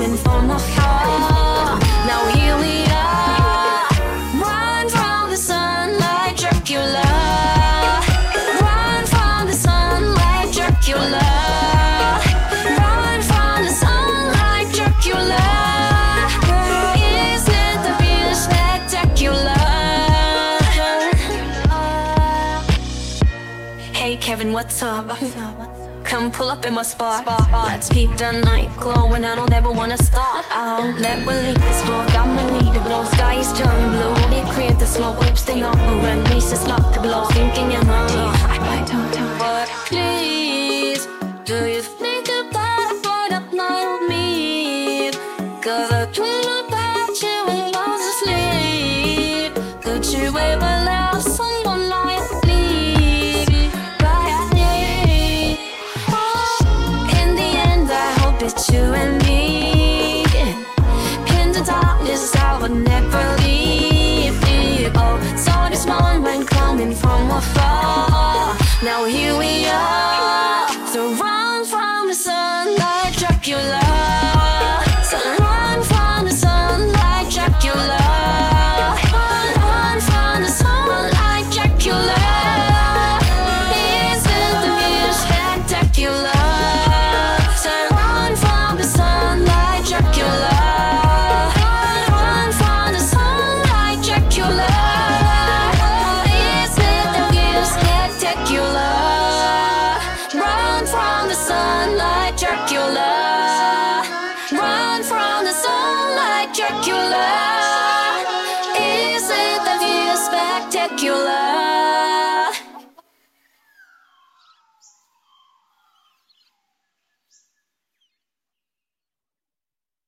coming from afar. Now here we are, run from the sun like Dracula. Run from the sun like Dracula. Run from the sun like Dracula. Isn't the view spectacular? Hey Kevin, what's up? Come pull up in my spot. Let's keep the night glowing. I don't ever wanna stop. I'll let we leave this floor. Got my leader, but all skies turn blue. They create the slow whips thing up. When me says not to blow, thinking in my teeth. I don't. But please, do you think about a boy that night with me? Cause I dream about you when I was asleep. Could you ever love someone like me? In the end, I hope it's you and me. In the darkness, I would never leave. Oh, saw this moment coming from afar. Now here we are, so run from the sun like Dracula. So run from the sun like Dracula. Run from the sun like Dracula. Isn't the view spectacular? So run from the sun like Dracula. Run from the sun like Dracula. Isn't the view spectacular? Run from the sun like Dracula. Run from the sun like Dracula. Isn't the view spectacular?